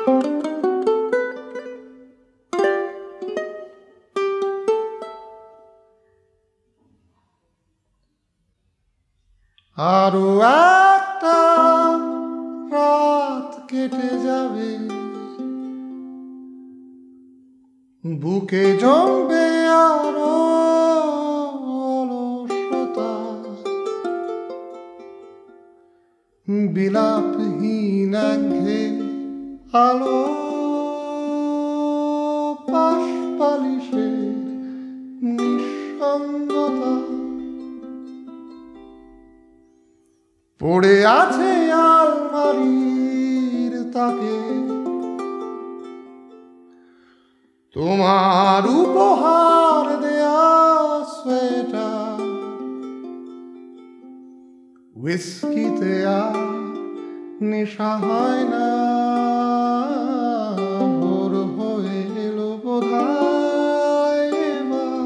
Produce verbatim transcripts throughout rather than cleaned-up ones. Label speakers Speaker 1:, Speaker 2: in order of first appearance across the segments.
Speaker 1: আরো একটা রাত কেটে যাবে, বুকে জমবে আরো অলসতা, বিলাপহীন ঘে আলো পাশ পালিশের নিঃসঙ্গতা, পড়ে আছে আলমারির তাকে তোমার উপহার দেয়া সোয়েটার, হুইস্কিতে আর নেশা হয় না, ভোর হয়ে এলো বোধহয় এবার।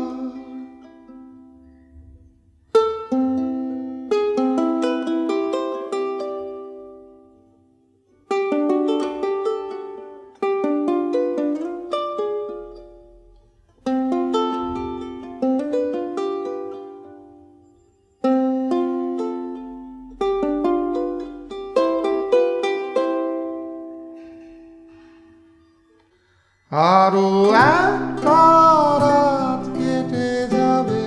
Speaker 1: আরো একটা রাত কেটে যাবে,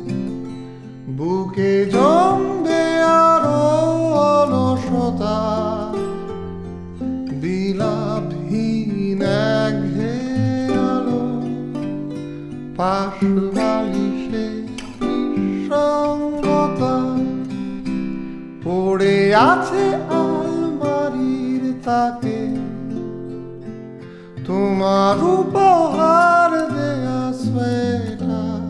Speaker 1: বুকে জমবে আরো অলসতা, বিলাপহীন ঘে আলো পাশ বালিশে নিঃসঙ্গতা, পড়ে আছে আলমারির তাকে তোমার উপহার দেয়া সোয়েটার,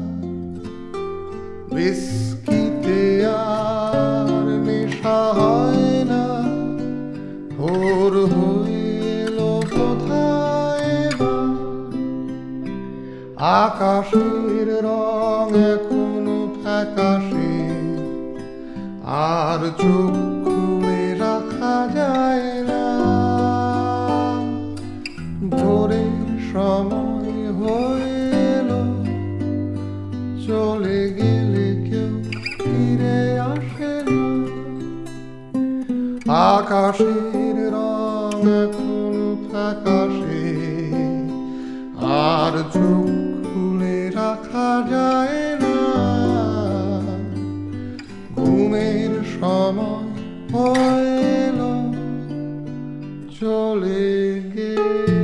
Speaker 1: হুইস্কিতে আর নেশা হয় না, ভোর হয়ে এলো বোধহয় এবার। আকাশের রং এখনো ফ্যাকাশে, আর চোখ খুলে রাখা যায় না, ভোরের সময় হয়ে এলো, চলে গেলে কেউ ফিরে আসে না। আকাশের রং এখন ফ্যাকাশে, আর চোখ খুলে রাখা যায় না, ঘুমের সময় হয়ে এলো, চলে গেলে